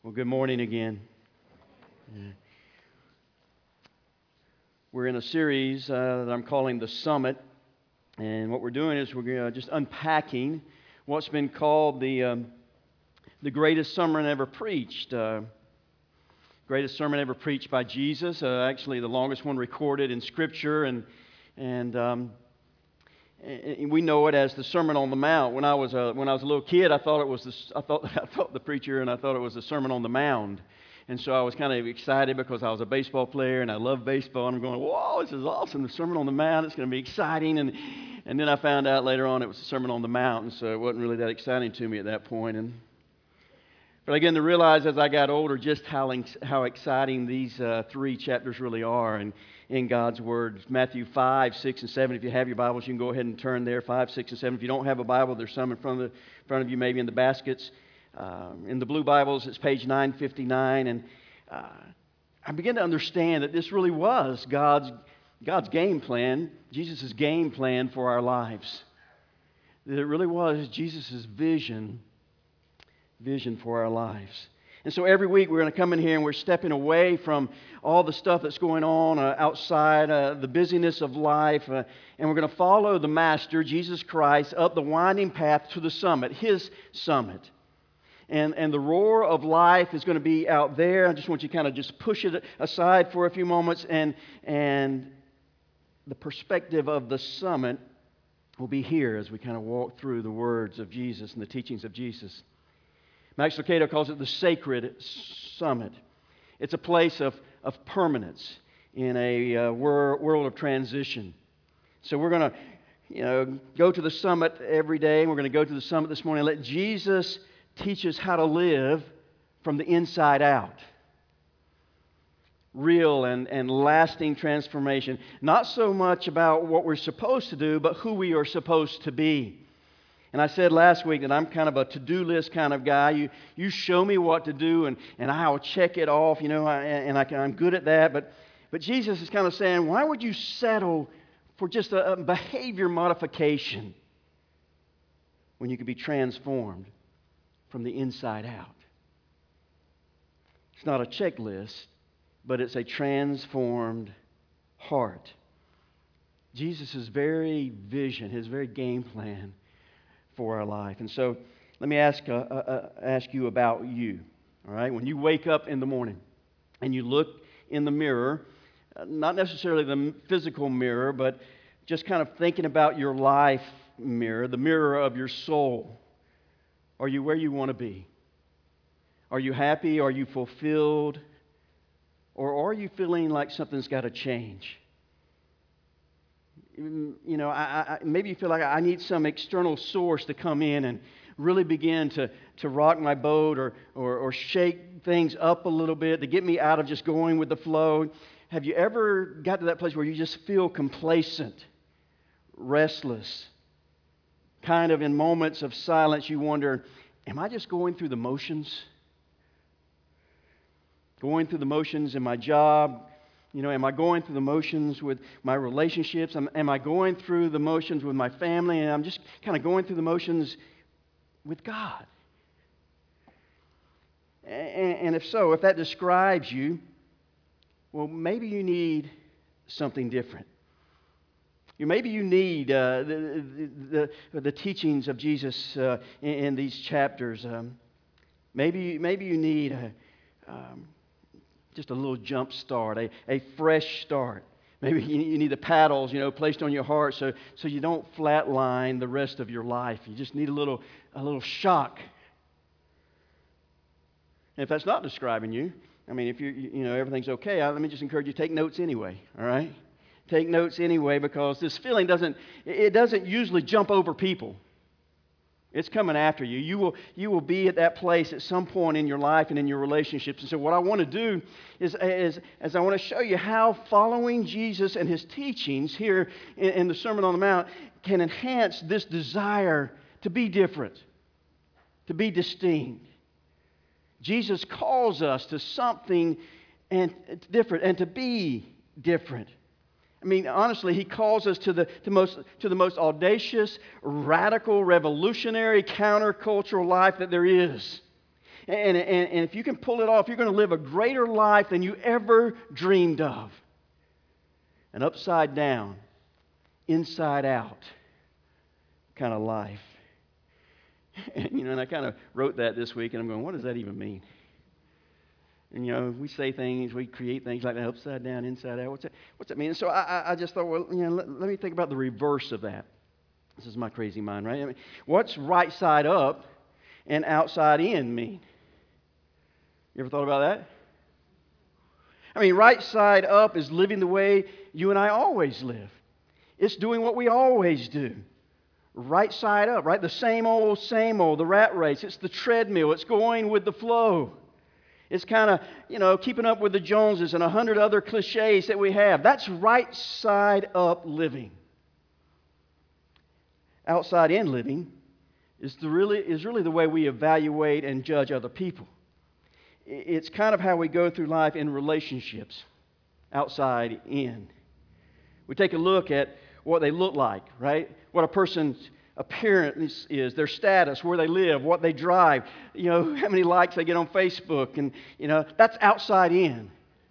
Well, good morning again. We're in a series that I'm calling The Summit, and what we're doing is we're just unpacking what's been called the greatest sermon ever preached. Greatest sermon ever preached by Jesus, actually the longest one recorded in Scripture, and we know it as the Sermon on the Mount. When I was a little kid, I thought the preacher, and I thought it was the Sermon on the Mound. And so I was kind of excited because I was a baseball player and I love baseball. And I'm going, whoa, this is awesome. The Sermon on the Mount, it's going to be exciting. And then I found out later on it was the Sermon on the Mount. And so it wasn't really that exciting to me at that point. But I began to realize as I got older just how exciting these three chapters really are in God's Word. Matthew 5, 6, and 7. If you have your Bibles, you can go ahead and turn there. 5, 6, and 7. If you don't have a Bible, there's some in front of you, maybe in the baskets. In the blue Bibles, it's page 959. And I began to understand that this really was God's game plan, Jesus' game plan for our lives. That it really was Jesus' vision for our lives. And so every week we're going to come in here and we're stepping away from all the stuff that's going on outside, the busyness of life, and we're going to follow the Master, Jesus Christ, up the winding path to the summit, His summit. And the roar of life is going to be out there. I just want you to kind of just push it aside for a few moments, and the perspective of the summit will be here as we kind of walk through the words of Jesus and the teachings of Jesus. Max Lucado calls it the sacred summit. It's a place of permanence in a world of transition. So we're going to go to the summit every day, and we're going to go to the summit this morning and let Jesus teach us how to live from the inside out. Real and lasting transformation. Not so much about what we're supposed to do, but who we are supposed to be. And I said last week that I'm kind of a to-do list kind of guy. You show me what to do, and I'll check it off, I'm good at that. But Jesus is kind of saying, why would you settle for just a behavior modification when you could be transformed from the inside out? It's not a checklist, but it's a transformed heart. Jesus' very vision, His very game plan for our life. And so let me ask you about you. All right, when you wake up in the morning and you look in the mirror, not necessarily the physical mirror, but just kind of thinking about your life mirror, the mirror of your soul. Are you where you want to be? Are you happy? Are you fulfilled? Or are you feeling like something's got to change? Maybe you feel like I need some external source to come in and really begin to rock my boat or shake things up a little bit to get me out of just going with the flow. Have you ever got to that place where you just feel complacent, restless? Kind of in moments of silence you wonder, am I just going through the motions? Going through the motions in my job? Am I going through the motions with my relationships? Am I going through the motions with my family? And I'm just kind of going through the motions with God. And if so, if that describes you, well, maybe you need something different. Maybe you need the teachings of Jesus in these chapters. Maybe you need just a little jump start, a fresh start. Maybe you need the paddles, placed on your heart so you don't flatline the rest of your life. You just need a little shock. And if that's not describing you, if everything's okay, let me just encourage you to take notes anyway, all right? Take notes anyway, because this feeling doesn't usually jump over people. It's coming after you. You will be at that place at some point in your life and in your relationships. And so what I want to do is I want to show you how following Jesus and His teachings here in the Sermon on the Mount can enhance this desire to be different, to be distinct. Jesus calls us to something different and to be different. Honestly, He calls us to the most audacious, radical, revolutionary, countercultural life that there is. And if you can pull it off, you're going to live a greater life than you ever dreamed of. An upside down, inside out kind of life. And I kind of wrote that this week, and I'm going, what does that even mean? And we say things, we create things like that, upside down, inside out. What's that mean? And so I just thought, well, let me think about the reverse of that. This is my crazy mind, right? I mean, what's right side up and outside in mean? You ever thought about that? I mean, right side up is living the way you and I always live. It's doing what we always do. Right side up, right? The same old, the rat race. It's the treadmill. It's going with the flow. It's kind of, keeping up with the Joneses and 100 other cliches that we have. That's right side up living. Outside in living is really the way we evaluate and judge other people. It's kind of how we go through life in relationships, outside in. We take a look at what they look like, right? What a person's appearance is, their status, where they live, what they drive, how many likes they get on Facebook, and that's outside in.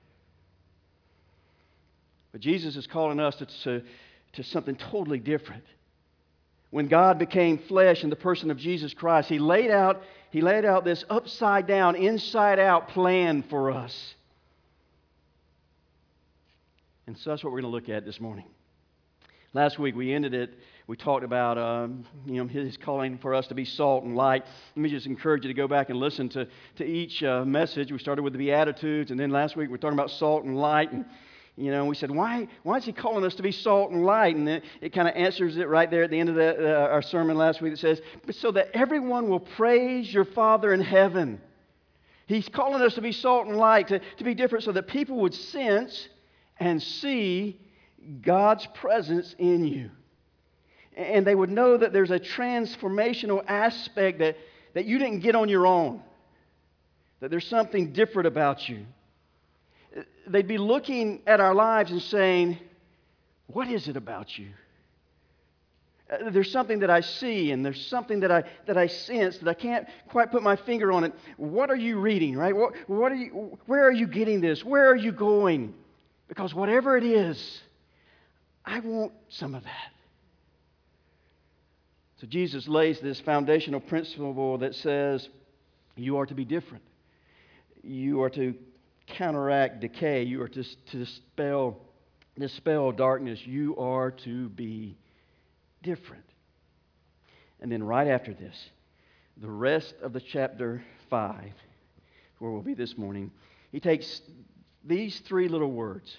But Jesus is calling us to something totally different. When God became flesh in the person of Jesus Christ, He laid out this upside down, inside out plan for us. And so that's what we're going to look at this morning. Last week we ended it. We talked about His calling for us to be salt and light. Let me just encourage you to go back and listen to each message. We started with the Beatitudes, and then last week we were talking about salt and light. And we said, why is He calling us to be salt and light? And it kind of answers it right there at the end of our sermon last week. It says, so that everyone will praise your Father in heaven. He's calling us to be salt and light, to be different, so that people would sense and see God's presence in you. And they would know that there's a transformational aspect that you didn't get on your own. That there's something different about you. They'd be looking at our lives and saying, what is it about you? There's something that I see, and there's something that I sense that I can't quite put my finger on it. What are you reading, right? Where are you getting this? Where are you going? Because whatever it is, I want some of that. So Jesus lays this foundational principle that says you are to be different. You are to counteract decay. You are to dispel darkness. You are to be different. And then right after this, the rest of the chapter 5, where we'll be this morning, He takes these three little words.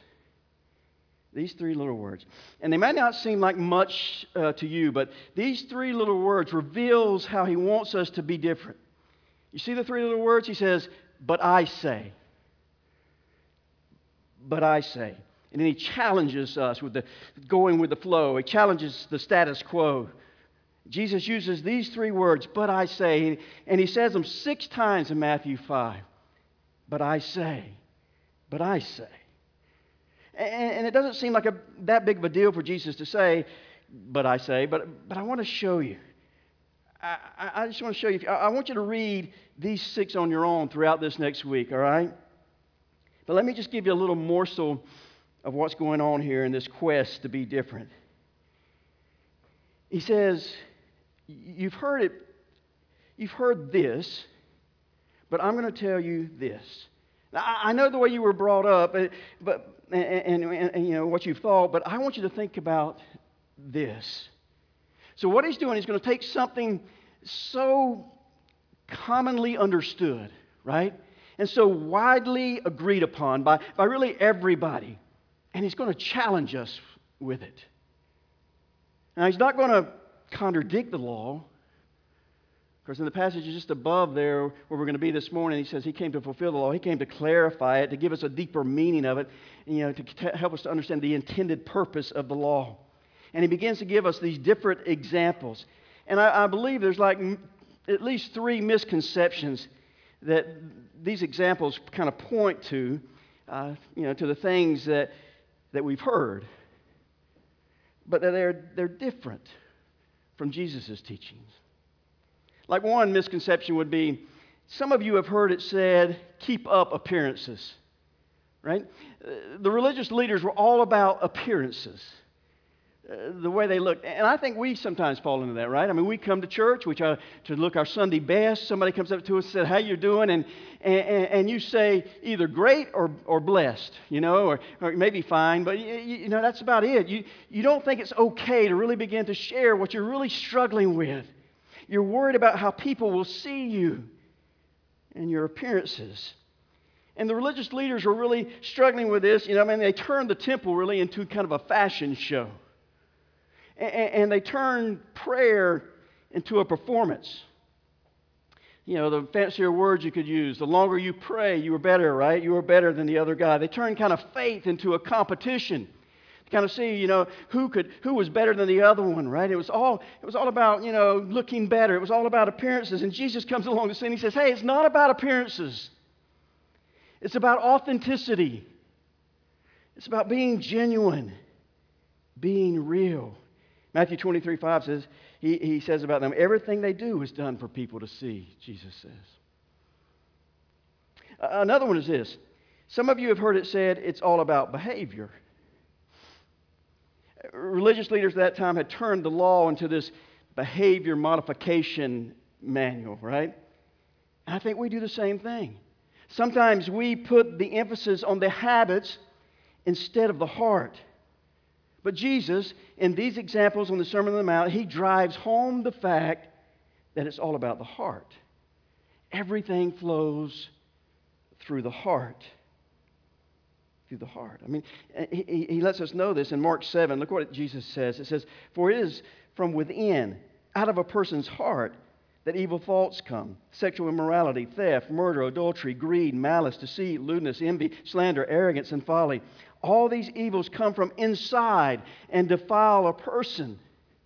And they might not seem like much to you, but these three little words reveals how He wants us to be different. You see the three little words? He says, but I say. But I say. And then He challenges us with going with the flow. He challenges the status quo. Jesus uses these three words, but I say, and He says them 6 times in Matthew 5. But I say. But I say. And it doesn't seem like that big of a deal for Jesus to say, but I say, but I want to show you. I just want to show you. I want you to read these 6 on your own throughout this next week, all right? But let me just give you a little morsel of what's going on here in this quest to be different. He says, you've heard this, but I'm going to tell you this. Now, I know the way you were brought up, but what you've thought, but I want you to think about this. So what He's doing, He's going to take something so commonly understood, right? And so widely agreed upon by really everybody. And He's going to challenge us with it. Now, He's not going to contradict the law. Because in the passage just above there, where we're going to be this morning, He says He came to fulfill the law. He came to clarify it, to give us a deeper meaning of it, to help us to understand the intended purpose of the law. And He begins to give us these different examples. And I believe there's like at least 3 misconceptions that these examples kind of point to the things that we've heard. But they're different from Jesus' teachings. Like one misconception would be some of you have heard it said, keep up appearances, right? The religious leaders were all about appearances, the way they looked. And I think we sometimes fall into that, right? I mean, we come to church, we try to look our Sunday best. Somebody comes up to us and says, how you doing? And you say either great or blessed, or maybe fine, but that's about it. You don't think it's okay to really begin to share what you're really struggling with. You're worried about how people will see you and your appearances. And the religious leaders were really struggling with this. They turned the temple really into kind of a fashion show. And they turned prayer into a performance. The fancier words you could use. The longer you pray, you were better, right? You were better than the other guy. They turned kind of faith into a competition to kind of see, who was better than the other one, right? It was all about, looking better. It was all about appearances. And Jesus comes along the scene. He says, hey, it's not about appearances. It's about authenticity. It's about being genuine, being real. Matthew 23:5 says, he says about them, everything they do is done for people to see, Jesus says. Another one is this. Some of you have heard it said it's all about behavior. Religious leaders at that time had turned the law into this behavior modification manual, right? And I think we do the same thing. Sometimes we put the emphasis on the habits instead of the heart. But Jesus, in these examples on the Sermon on the Mount, he drives home the fact that it's all about the heart. Everything flows through the heart. Through the heart. I mean, he lets us know this in Mark 7. Look what Jesus says. It says, for it is from within, out of a person's heart, that evil thoughts come. Sexual immorality, theft, murder, adultery, greed, malice, deceit, lewdness, envy, slander, arrogance, and folly. All these evils come from inside and defile a person.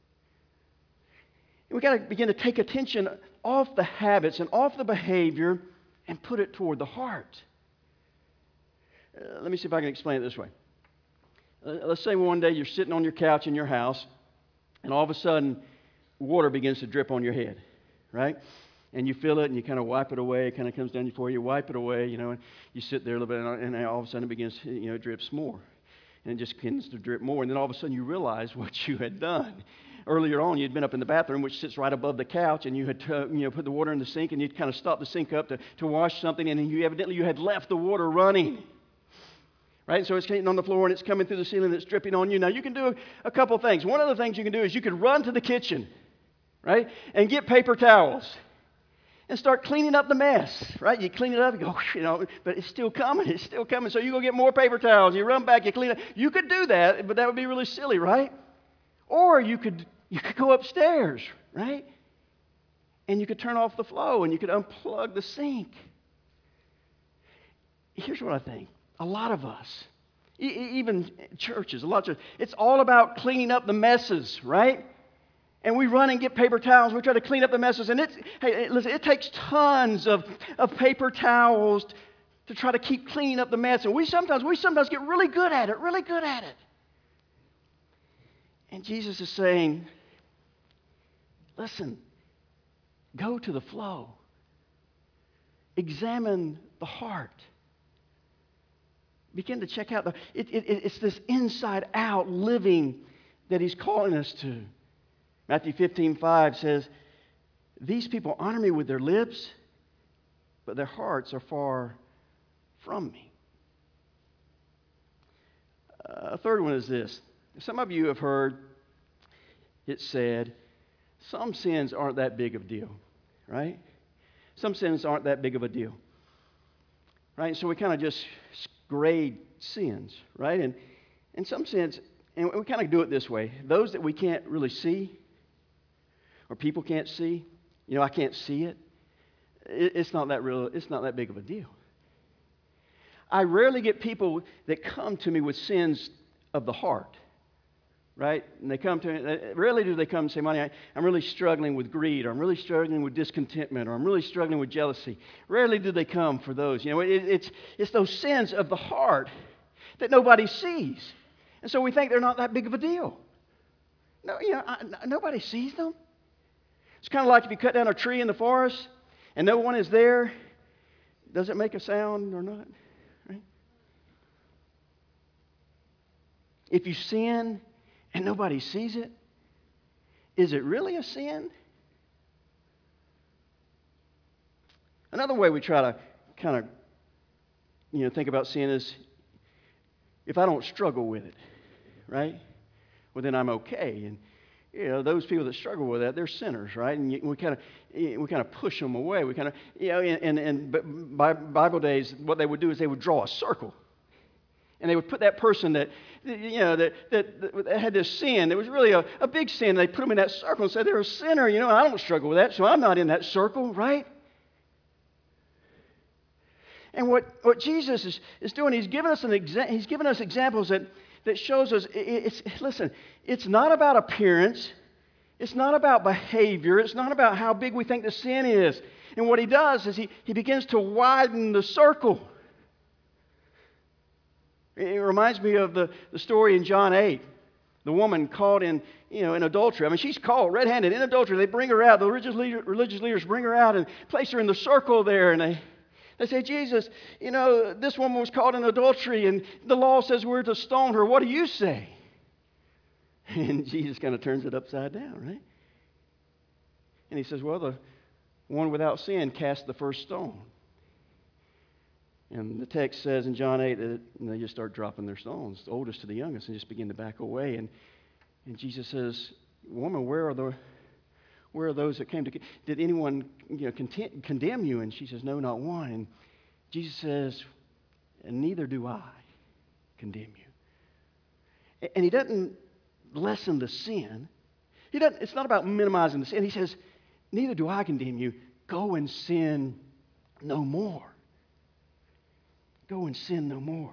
We've got to begin to take attention off the habits and off the behavior and put it toward the heart. Let me see if I can explain it this way. Let's say one day you're sitting on your couch in your house and all of a sudden water begins to drip on your head, right? And you feel it and you kind of wipe it away. It kind of comes down before you wipe it away, and you sit there a little bit and all of a sudden it begins, it drips more. And it just begins to drip more. And then all of a sudden you realize what you had done. Earlier on, you'd been up in the bathroom, which sits right above the couch, and you had put the water in the sink, and you'd kind of stopped the sink up to wash something, and you had left the water running. Right? So it's getting on the floor, and it's coming through the ceiling, and it's dripping on you. Now, you can do a couple things. One of the things you can do is you can run to the kitchen, right, and get paper towels and start cleaning up the mess, right? You clean it up, you go, but it's still coming. So you go get more paper towels, you run back, you clean it. You could do that, but that would be really silly, right? Or you could go upstairs, right? And you could turn off the flow and you could unplug the sink. Here's what I think. A lot of us, even churches, it's all about cleaning up the messes, right? And we run and get paper towels. We try to clean up the messes. And listen, it takes tons of paper towels to try to keep cleaning up the mess. And we sometimes get really good at it. And Jesus is saying, listen, go to the flow. Examine the heart. Begin to check out it's this inside-out living that he's calling us to. Matthew 15:5 says, these people honor me with their lips, but their hearts are far from me. A third one is this. Some of you have heard it said, some sins aren't that big of a deal, right? Some sins aren't that big of a deal, right? So we kind of just grade sins, right? And in some sense, and we kind of do it this way. Those that we can't really see, or people can't see, I can't see it. It's not that big of a deal. I rarely get people that come to me with sins of the heart, right? And they come to me, rarely do they come and say, Monty, I'm really struggling with greed, or I'm really struggling with discontentment, or I'm really struggling with jealousy. Rarely do they come for those. It's those sins of the heart that nobody sees. And so we think they're not that big of a deal. No, nobody sees them. It's kind of like if you cut down a tree in the forest and no one is there, does it make a sound or not? Right? If you sin and nobody sees it, is it really a sin? Another way we try to kind of think about sin is if I don't struggle with it, right? Well, then I'm okay. And those people that struggle with that, they're sinners, right? And we kind of push them away. We kind of, by Bible days, what they would do is they would draw a circle, and they would put that person that had this sin. It was really a big sin. And they put them in that circle and said they're a sinner. And I don't struggle with that, so I'm not in that circle, right? And what Jesus is doing, he's given us examples that shows us, listen, it's not about appearance. It's not about behavior. It's not about how big we think the sin is. And what he does is he begins to widen the circle. It reminds me of the story in John 8. The woman caught in adultery. I mean, she's caught red-handed in adultery. They bring her out. The religious leaders bring her out and place her in the circle there. And they say, Jesus, this woman was caught in adultery, and the law says we're to stone her. What do you say? And Jesus kind of turns it upside down, right? And he says, well, the one without sin cast the first stone. And the text says in John 8 that they just start dropping their stones, the oldest to the youngest, and just begin to back away. And Jesus says, woman, where are those that came to... Did anyone condemn you? And she says, no, not one. And Jesus says, and neither do I condemn you. And he doesn't lessen the sin. It's not about minimizing the sin. He says, neither do I condemn you. Go and sin no more. Go and sin no more.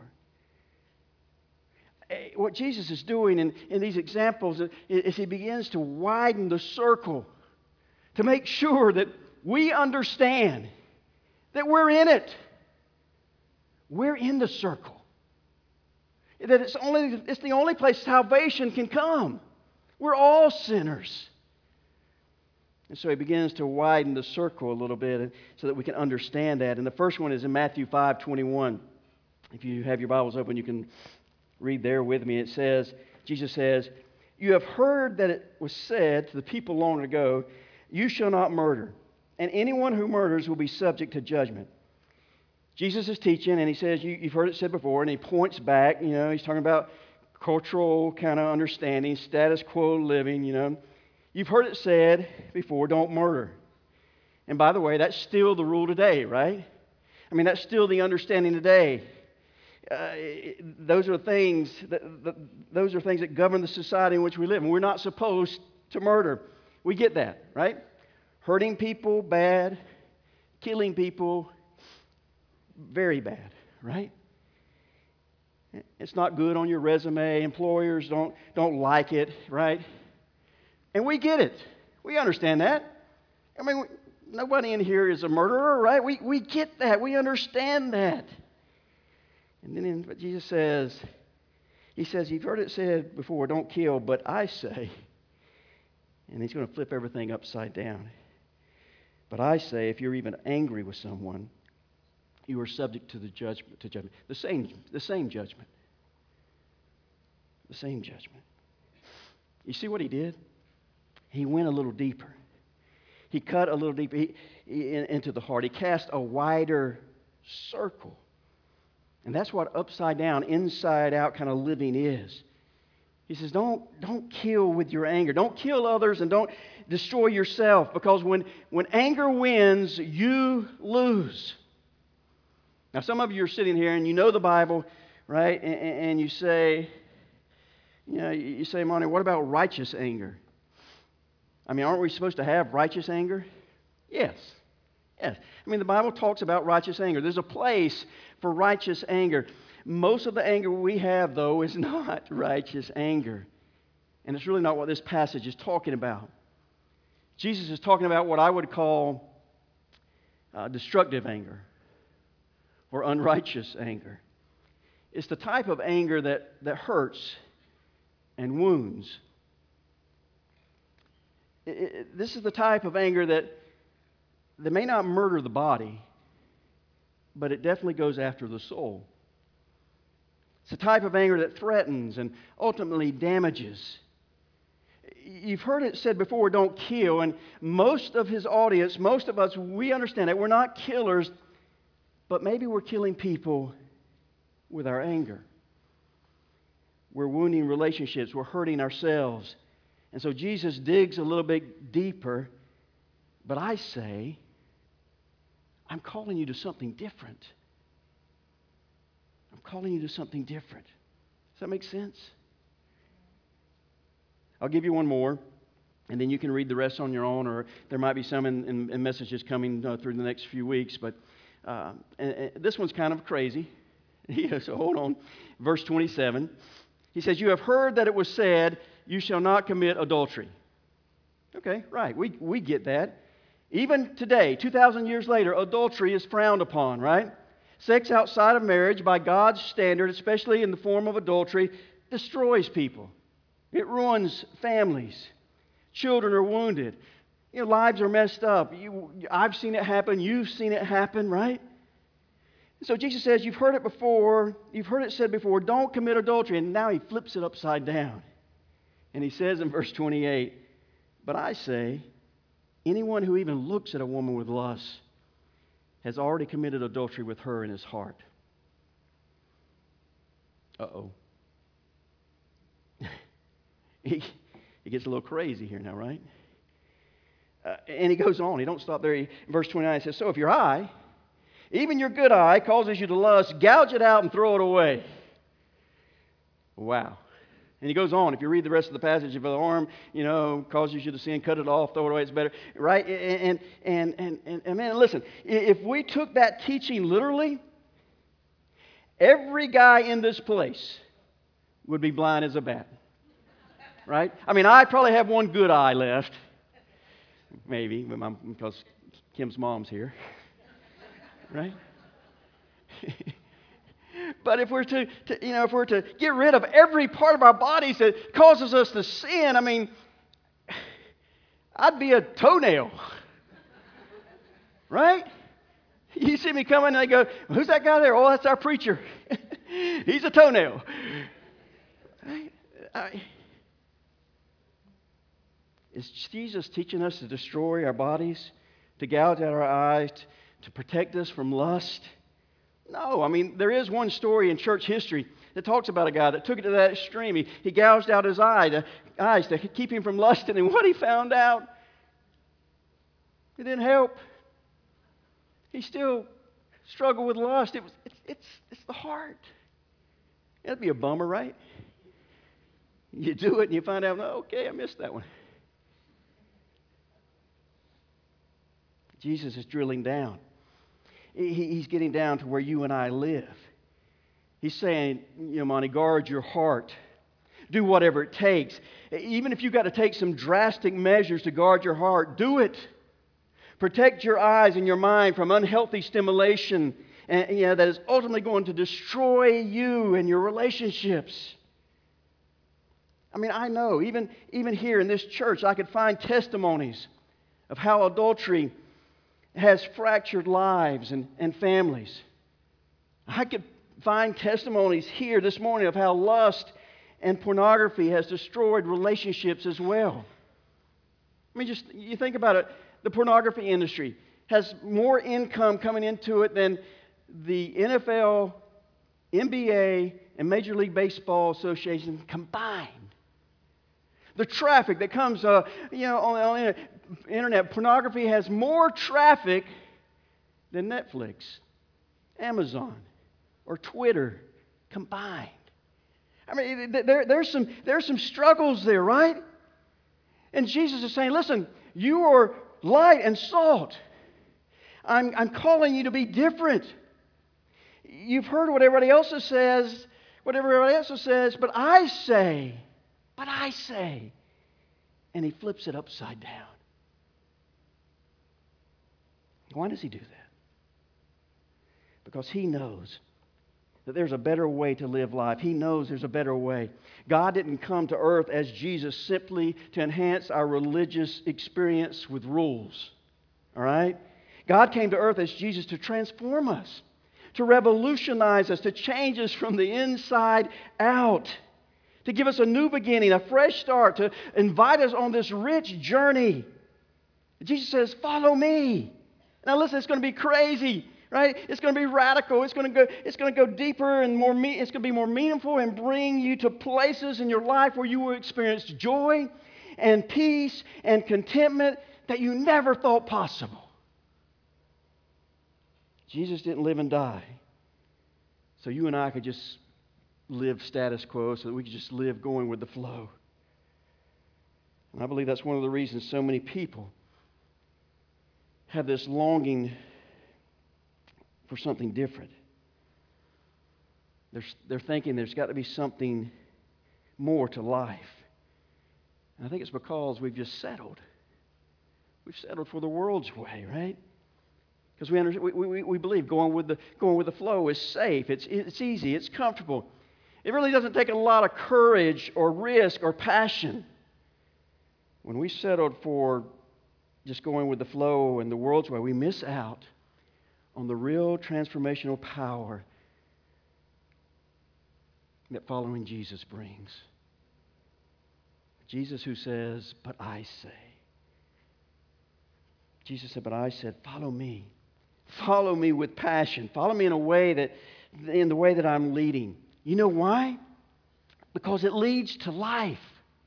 What Jesus is doing in these examples is he begins to widen the circle to make sure that we understand that we're in it. We're in the circle. That it's the only place salvation can come. We're all sinners. And so he begins to widen the circle a little bit so that we can understand that. And the first one is in Matthew 5:21. If you have your Bibles open, you can read there with me. It says, Jesus says, you have heard that it was said to the people long ago, you shall not murder, and anyone who murders will be subject to judgment. Jesus is teaching, and he says, you've heard it said before, and he points back. He's talking about cultural kind of understanding, status quo living, You've heard it said before, don't murder. And by the way, that's still the rule today, right? I mean, that's still the understanding today. Those are things that govern the society in which we live. And we're not supposed to murder. We get that, right? Hurting people, bad. Killing people, very bad, right? It's not good on your resume. Employers don't like it, right? And we get it. We understand that. I mean, nobody in here is a murderer, right? We get that. We understand that. And then what Jesus says, he says, you've heard it said before, don't kill, but I say, and he's going to flip everything upside down. But I say, if you're even angry with someone, you are subject to the judgment. The same judgment. The same judgment. You see what he did? He went a little deeper. He cut a little deeper into the heart. He cast a wider circle. And that's what upside down, inside out kind of living is. He says, don't kill with your anger. Don't kill others and don't destroy yourself, because when anger wins, you lose. Now, some of you are sitting here and you know the Bible, right? And you say, Monty, what about righteous anger? I mean, aren't we supposed to have righteous anger? Yes. Yes. I mean, the Bible talks about righteous anger. There's a place for righteous anger. Most of the anger we have, though, is not righteous anger. And it's really not what this passage is talking about. Jesus is talking about what I would call destructive anger or unrighteous anger. It's the type of anger that hurts and wounds. This is the type of anger that they may not murder the body, but it definitely goes after the soul. It's a type of anger that threatens and ultimately damages. You've heard it said before, don't kill, and most of his audience, most of us, we understand that we're not killers, but maybe we're killing people with our anger. We're wounding relationships, we're hurting ourselves. And so Jesus digs a little bit deeper, but I say, I'm calling you to something different. I'm calling you to something different. Does that make sense? I'll give you one more, and then you can read the rest on your own, or there might be some in messages coming through the next few weeks. But and this one's kind of crazy. So hold on. Verse 27. He says, you have heard that it was said, you shall not commit adultery. Okay, right. We get that. Even today, 2,000 years later, adultery is frowned upon, right? Sex outside of marriage, by God's standard, especially in the form of adultery, destroys people. It ruins families. Children are wounded. Lives are messed up. I've seen it happen. You've seen it happen, right? So Jesus says, you've heard it before. You've heard it said before, don't commit adultery. And now he flips it upside down. And he says in verse 28, but I say, anyone who even looks at a woman with lust has already committed adultery with her in his heart. Uh-oh. He gets a little crazy here now, right? And he goes on. He don't stop there. Verse 29 says, so if your eye, even your good eye, causes you to lust, gouge it out and throw it away. Wow. And he goes on. If you read the rest of the passage, if the arm, causes you to sin, cut it off, throw it away, it's better. Right? And man, listen, if we took that teaching literally, every guy in this place would be blind as a bat. Right? I mean, I probably have one good eye left. Maybe, because Kim's mom's here. Right? But if we're to get rid of every part of our bodies that causes us to sin, I mean, I'd be a toenail. Right? You see me coming and they go, who's that guy there? Oh, that's our preacher. He's a toenail. Right? Is Jesus teaching us to destroy our bodies, to gouge out our eyes, to protect us from lust? No. I mean, there is one story in church history that talks about a guy that took it to that extreme. He gouged out his eyes to keep him from lusting, and what he found out, it didn't help. He still struggled with lust. It's the heart. That'd be a bummer, right? You do it and you find out, okay, I missed that one. Jesus is drilling down. He's getting down to where you and I live. He's saying, Monty, guard your heart. Do whatever it takes. Even if you've got to take some drastic measures to guard your heart, do it. Protect your eyes and your mind from unhealthy stimulation that is ultimately going to destroy you and your relationships. I mean, I know, even here in this church, I could find testimonies of how adultery has fractured lives and families. I could find testimonies here this morning of how lust and pornography has destroyed relationships as well. I mean, you think about it. The pornography industry has more income coming into it than the NFL, NBA, and Major League Baseball Association combined. The traffic that comes on the internet, pornography has more traffic than Netflix, Amazon, or Twitter combined. I mean, there's some struggles there, right? And Jesus is saying, listen, you are light and salt. I'm calling you to be different. You've heard what everybody else says, but I say, and he flips it upside down. Why does he do that? Because he knows that there's a better way to live life. He knows there's a better way. God didn't come to earth as Jesus simply to enhance our religious experience with rules. All right? God came to earth as Jesus to transform us, to revolutionize us, to change us from the inside out, to give us a new beginning, a fresh start, to invite us on this rich journey. Jesus says, follow me. Now listen, it's going to be crazy, right? It's going to be radical. It's going to go deeper and more. It's going to be more meaningful and bring you to places in your life where you will experience joy and peace and contentment that you never thought possible. Jesus didn't live and die so you and I could just live status quo, so that we could just live going with the flow. And I believe that's one of the reasons so many people have this longing for something different. They're thinking there's got to be something more to life. And I think it's because we've just settled. We've settled for the world's way, right? Because we believe going with the flow is safe, it's easy, it's comfortable. It really doesn't take a lot of courage or risk or passion. When we settled for just going with the flow and the world's way, we miss out on the real transformational power that following Jesus brings. Jesus who says, but I say. Jesus said, but I said, follow me. Follow me with passion. Follow me in the way that I'm leading. You know why? Because it leads to life.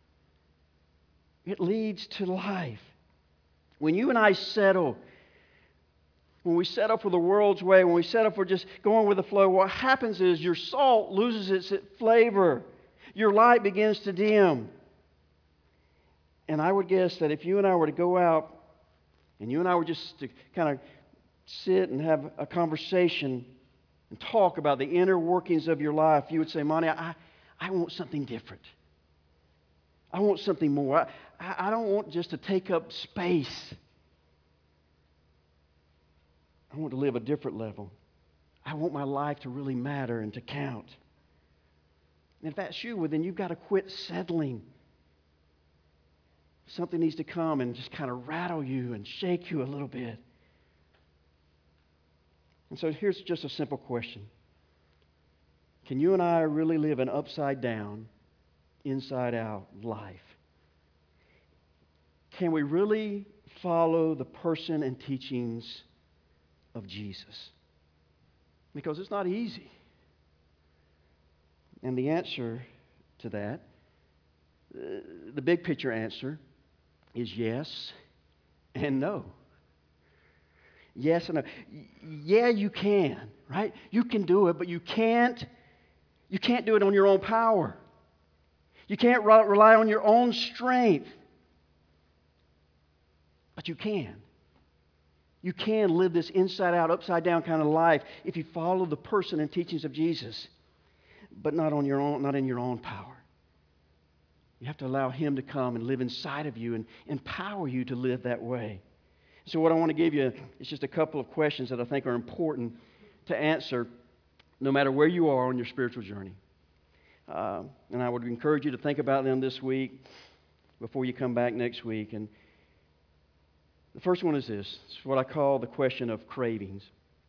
It leads to life. When you and I settle, when we settle for the world's way, when we settle for just going with the flow, what happens is your salt loses its flavor. Your light begins to dim. And I would guess that if you and I were to go out and you and I were just to kind of sit and have a conversation and talk about the inner workings of your life, you would say, Monty, I want something different. I want something more. I don't want just to take up space. I want to live a different level. I want my life to really matter and to count. And if that's you, well, then you've got to quit settling. Something needs to come and just kind of rattle you and shake you a little bit. And so here's just a simple question. Can you and I really live an upside down, inside out life? Can we really follow the person and teachings of Jesus? Because it's not easy. And the answer to that, the big picture answer, is yes and no. Yes and no. Yeah, you can, right? You can do it, but you can't do it on your own power. You can't rely on your own strength. But you can. You can live this inside out, upside down kind of life if you follow the person and teachings of Jesus, but not on your own, not in your own power. You have to allow Him to come and live inside of you and empower you to live that way. So what I want to give you is just a couple of questions that I think are important to answer no matter where you are on your spiritual journey. And I would encourage you to think about them this week before you come back next week. And the first one is this. It's what I call the question of cravings.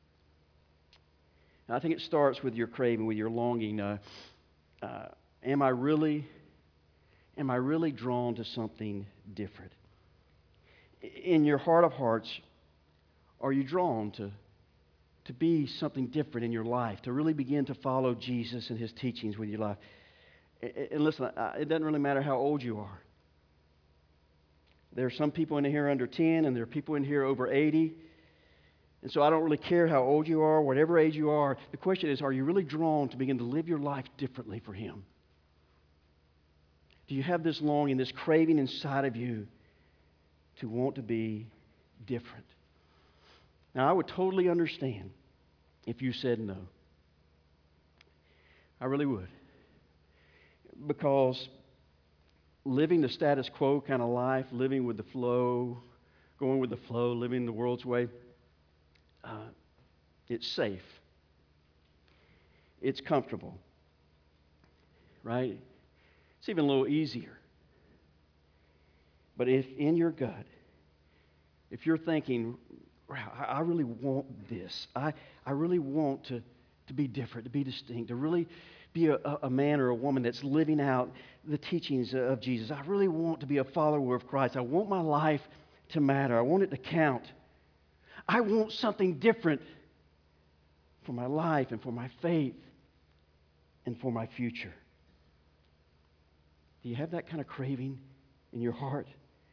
And I think it starts with your craving, with your longing. Am I really drawn to something different? In your heart of hearts, are you drawn to be something different in your life, to really begin to follow Jesus and His teachings with your life? And listen, it doesn't really matter how old you are. There are some people in here under 10, and there are people in here over 80. And so I don't really care how old you are, whatever age you are. The question is, are you really drawn to begin to live your life differently for Him? Do you have this longing, this craving inside of you to want to be different? Now, I would totally understand if you said no. I really would. Because living the status quo kind of life, living with the flow, going with the flow, living the world's way, it's safe. It's comfortable. Right? It's even a little easier. But if in your gut, if you're thinking, wow, I really want this. I really want to be different, to be distinct, to really be a man or a woman that's living out the teachings of Jesus. I really want to be a follower of Christ. I want my life to matter. I want it to count. I want something different for my life and for my faith and for my future. Do you have that kind of craving in your heart?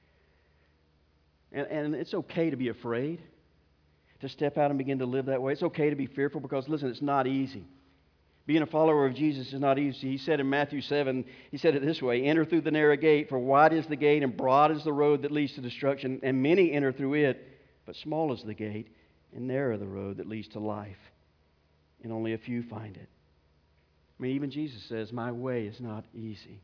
And it's okay to be afraid, to step out and begin to live that way. It's okay to be fearful because, listen, it's not easy. Being a follower of Jesus is not easy. He said in Matthew 7, he said it this way, "Enter through the narrow gate, for wide is the gate and broad is the road that leads to destruction, and many enter through it, but small is the gate and narrow the road that leads to life, and only a few find it." I mean, even Jesus says, "My way is not easy."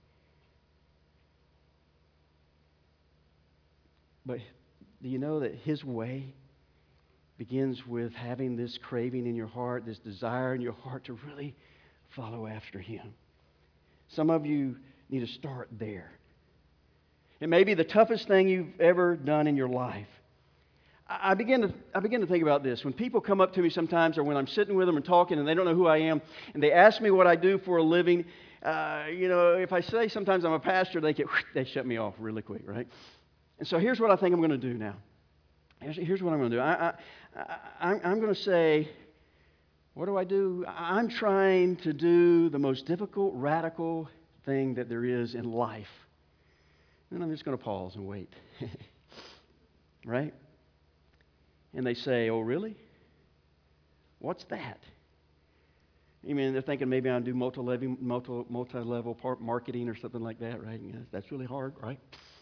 But do you know that His way begins with having this craving in your heart, this desire in your heart to really follow after Him? Some of you need to start there. It may be the toughest thing you've ever done in your life. I begin to think about this. When people come up to me sometimes, or when I'm sitting with them and talking and they don't know who I am, and they ask me what I do for a living, if I say sometimes I'm a pastor, they shut me off really quick, right? And so here's what I think I'm going to do now. Here's what I'm going to do. I'm going to say, what do I do? I'm trying to do the most difficult, radical thing that there is in life. And I'm just going to pause and wait. Right? And they say, "Oh, really? What's that?" You mean they're thinking maybe I'll do multi-level marketing or something like that, right? That's really hard, right?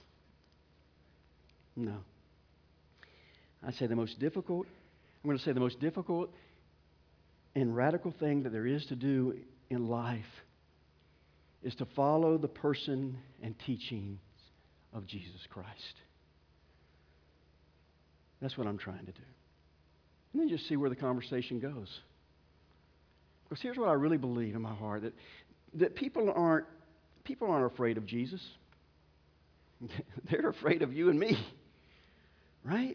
No. I'm going to say the most difficult and radical thing that there is to do in life is to follow the person and teachings of Jesus Christ. That's what I'm trying to do. And then just see where the conversation goes. Because here's what I really believe in my heart, that people aren't afraid of Jesus. They're afraid of you and me. Right?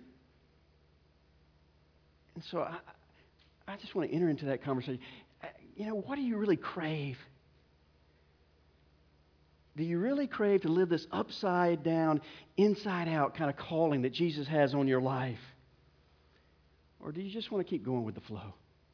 And so I just want to enter into that conversation. What do you really crave? Do you really crave to live this upside down, inside out kind of calling that Jesus has on your life? Or do you just want to keep going with the flow?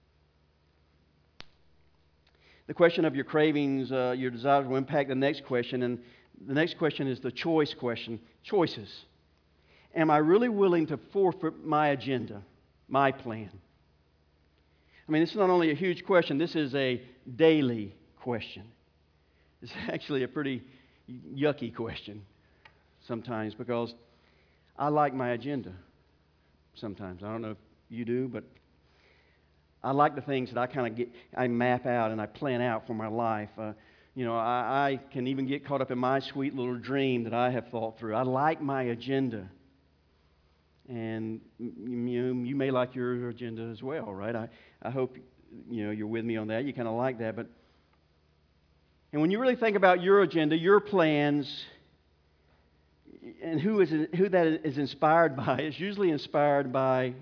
The question of your cravings, your desires will impact the next question. And the next question is the choice question. Choices. Am I really willing to forfeit my agenda, my plan? I mean, this is not only a huge question, this is a daily question. It's actually a pretty yucky question sometimes because I like my agenda sometimes. I don't know if you do, but I like the things that I map out and I plan out for my life. I can even get caught up in my sweet little dream that I have thought through. I like my agenda. And you may like your agenda as well, right? I hope you're with me on that. You kind of like that. And when you really think about your agenda, your plans, and who that is inspired by, it's usually inspired by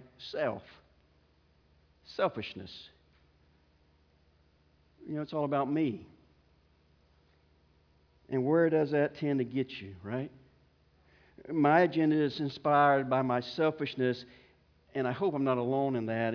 selfishness. It's all about me. And where does that tend to get you, right? My agenda is inspired by my selfishness, and I hope I'm not alone in that,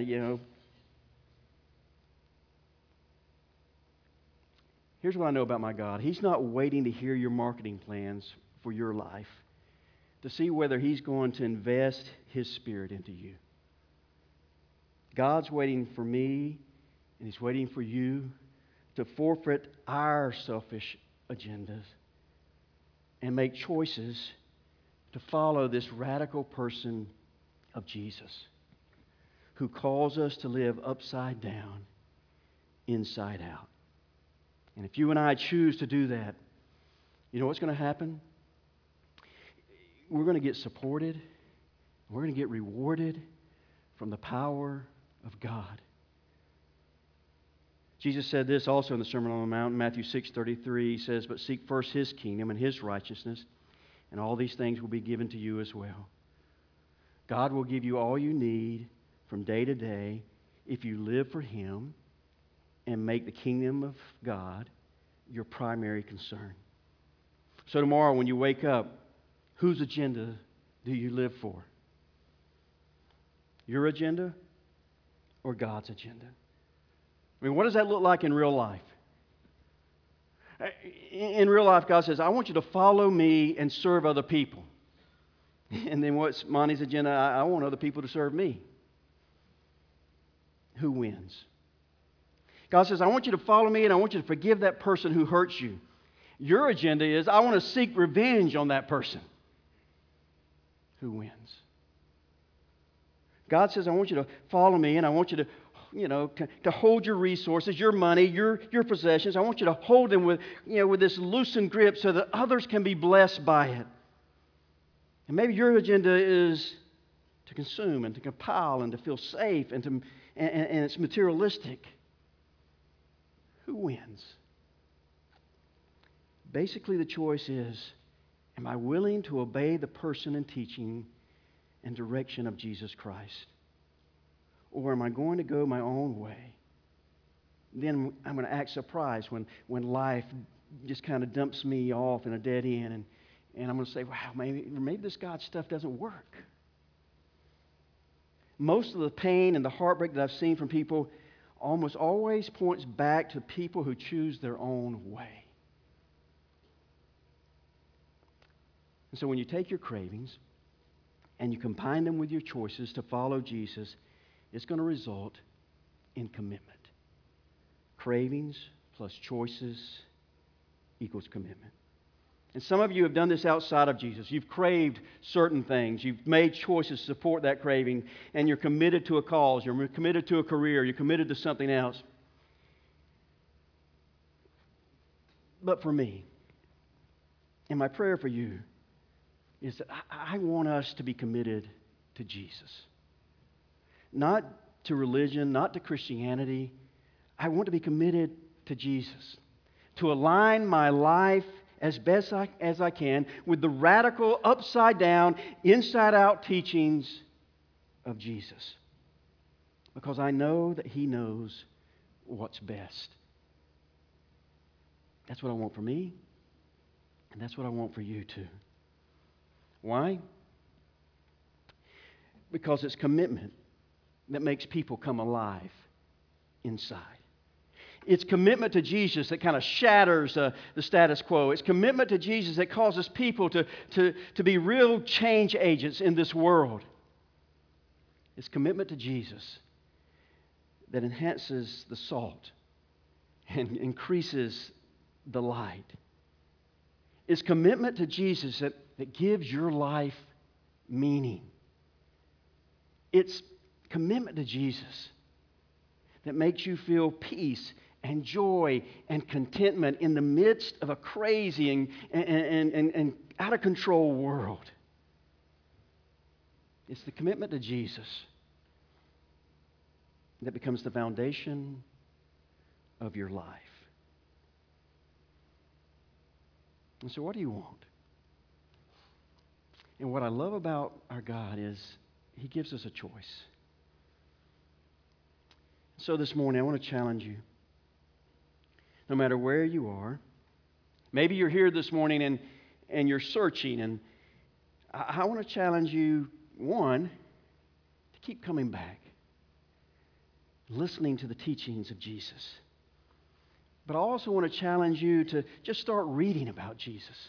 Here's what I know about my God. He's not waiting to hear your marketing plans for your life to see whether He's going to invest His Spirit into you. God's waiting for me, and He's waiting for you to forfeit our selfish agendas and make choices to follow this radical person of Jesus who calls us to live upside down, inside out. And if you and I choose to do that, you know what's going to happen? We're going to get supported. We're going to get rewarded from the power of God. Jesus said this also in the Sermon on the Mount, in Matthew 6:33. He says, "But seek first His kingdom and His righteousness, and all these things will be given to you as well." God will give you all you need from day to day if you live for Him and make the kingdom of God your primary concern. So tomorrow when you wake up, whose agenda do you live for? Your agenda or God's agenda? I mean, what does that look like in real life? In real life, God says, I want you to follow me and serve other people. And then what's Monty's agenda? I want other people to serve me. Who wins? God says, I want you to follow me and I want you to forgive that person who hurts you. Your agenda is, I want to seek revenge on that person. Who wins? God says, I want you to follow me and I want you to hold your resources, your money, your possessions. I want you to hold them with this loosened grip so that others can be blessed by it. And maybe your agenda is to consume and to compile and to feel safe and it's materialistic. Who wins? Basically, the choice is, am I willing to obey the person and teaching and direction of Jesus Christ? Or am I going to go my own way? Then I'm going to act surprised when life just kind of dumps me off in a dead end and I'm going to say, wow, maybe this God stuff doesn't work. Most of the pain and the heartbreak that I've seen from people almost always points back to people who choose their own way. And so when you take your cravings and you combine them with your choices to follow Jesus, it's going to result in commitment. Cravings plus choices equals commitment. And some of you have done this outside of Jesus. You've craved certain things. You've made choices to support that craving, and you're committed to a cause. You're committed to a career. You're committed to something else. But for me, and my prayer for you, is that I want us to be committed to Jesus. Not to religion, not to Christianity. I want to be committed to Jesus. To align my life as best as I can with the radical, upside-down, inside-out teachings of Jesus. Because I know that He knows what's best. That's what I want for me, and that's what I want for you too. Why? Because it's commitment that makes people come alive inside. It's commitment to Jesus that kind of shatters the status quo. It's commitment to Jesus that causes people to be real change agents in this world. It's commitment to Jesus that enhances the salt and increases the light. It's commitment to Jesus that gives your life meaning. It's commitment to Jesus that makes you feel peace and joy and contentment in the midst of a crazy and out of control world. It's the commitment to Jesus that becomes the foundation of your life. And so what do you want? And what I love about our God is He gives us a choice. So this morning I want to challenge you. No matter where you are, maybe you're here this morning and you're searching, and I want to challenge you, one, to keep coming back, listening to the teachings of Jesus. But I also want to challenge you to just start reading about Jesus.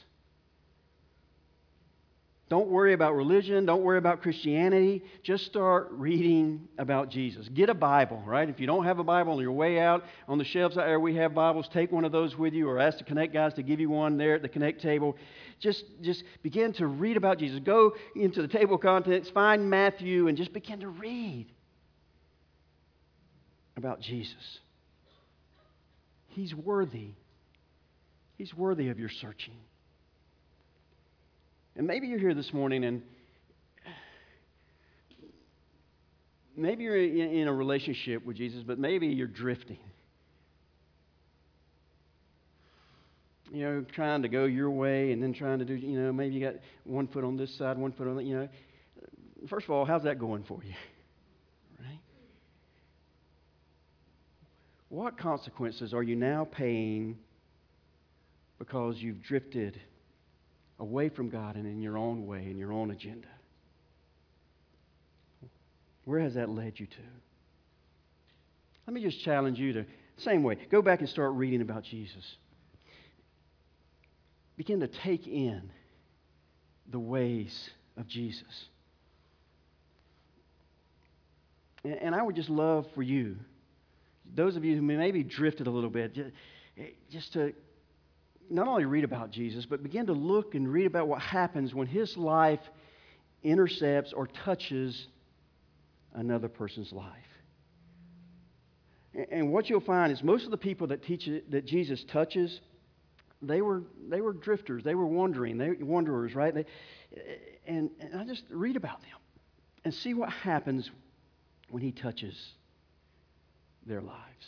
Don't worry about religion. Don't worry about Christianity. Just start reading about Jesus. Get a Bible, right? If you don't have a Bible on your way out, on the shelves out there, we have Bibles. Take one of those with you or ask the Connect guys to give you one there at the Connect table. Just begin to read about Jesus. Go into the table of contents, find Matthew, and just begin to read about Jesus. He's worthy. He's worthy of your searching. And maybe you're here this morning and maybe you're in a relationship with Jesus, but maybe you're drifting. Trying to go your way and then trying to do, maybe you got one foot on this side, one foot on that, First of all, how's that going for you? Right? What consequences are you now paying because you've drifted away from God and in your own way, in your own agenda? Where has that led you to? Let me just challenge you to, same way, go back and start reading about Jesus. Begin to take in the ways of Jesus. And I would just love for you, those of you who maybe drifted a little bit, just to not only read about Jesus, but begin to look and read about what happens when his life intercepts or touches another person's life. And what you'll find is most of the people that Jesus touches, they were drifters, they were wanderers, right? And I just read about them and see what happens when he touches their lives.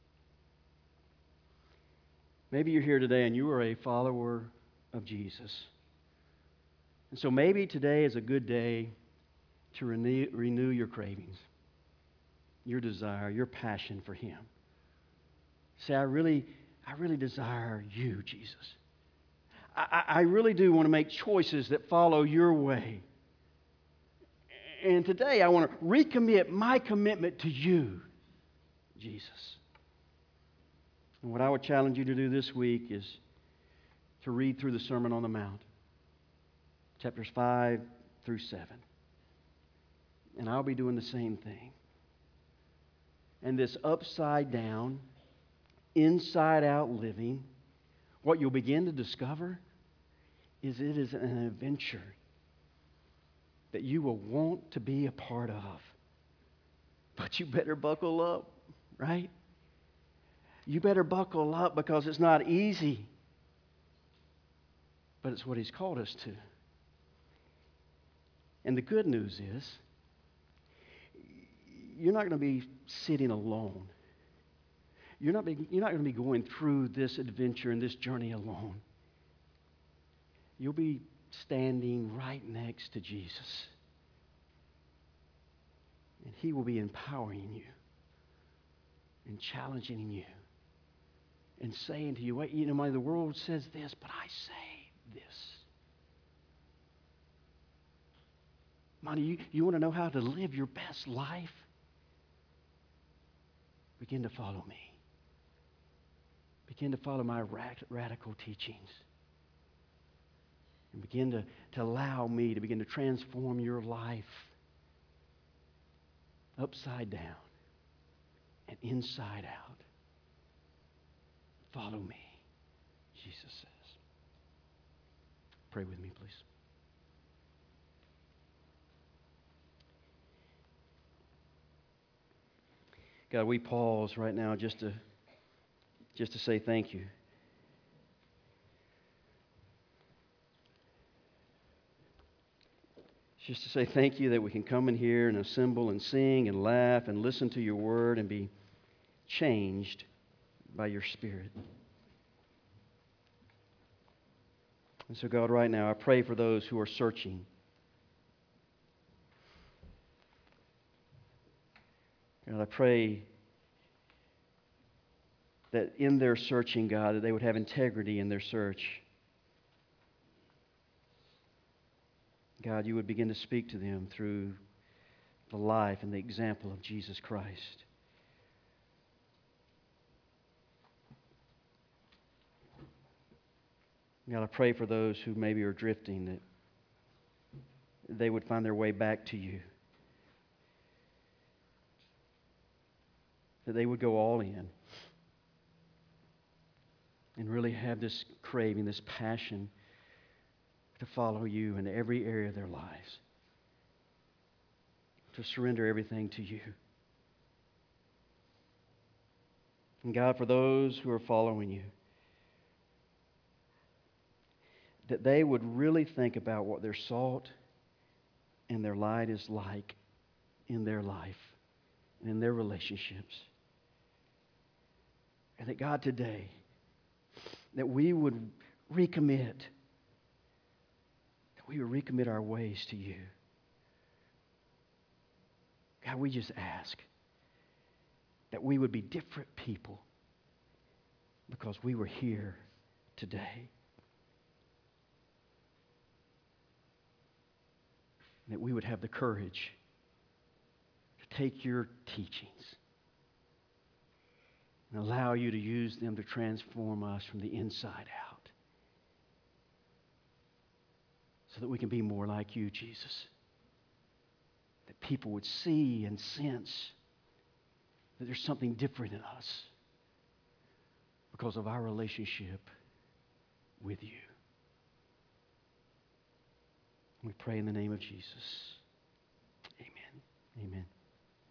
Maybe you're here today and you are a follower of Jesus. And so maybe today is a good day to renew your cravings, your desire, your passion for him. Say, I really desire you, Jesus. I really do want to make choices that follow your way. And today I want to recommit my commitment to you, Jesus. And what I would challenge you to do this week is to read through the Sermon on the Mount, chapters 5 through 7. And I'll be doing the same thing. And this upside down, inside out living, what you'll begin to discover is it is an adventure that you will want to be a part of. But you better buckle up, right? You better buckle up because it's not easy. But it's what he's called us to. And the good news is, you're not going to be sitting alone. You're not going to be going through this adventure and this journey alone. You'll be standing right next to Jesus. And he will be empowering you and challenging you and saying to you, wait, the world says this, but I say this. Monty, you want to know how to live your best life? Begin to follow me. Begin to follow my radical teachings. And begin to allow me to begin to transform your life upside down and inside out. Follow me, Jesus says. Pray with me, please. God, we pause right now just to say thank you. Just to say thank you that we can come in here and assemble and sing and laugh and listen to your word and be changed by your Spirit. And so, God, right now, I pray for those who are searching. God, I pray that in their searching, God, that they would have integrity in their search. God, you would begin to speak to them through the life and the example of Jesus Christ. God, I pray for those who maybe are drifting, that they would find their way back to you. That they would go all in and really have this craving, this passion to follow you in every area of their lives, to surrender everything to you. And God, for those who are following you, that they would really think about what their salt and their light is like in their life and in their relationships. And that God, today, that we would recommit our ways to you. God, we just ask that we would be different people because we were here today. That we would have the courage to take your teachings and allow you to use them to transform us from the inside out so that we can be more like you, Jesus. That people would see and sense that there's something different in us because of our relationship with you. We pray in the name of Jesus. Amen. Amen.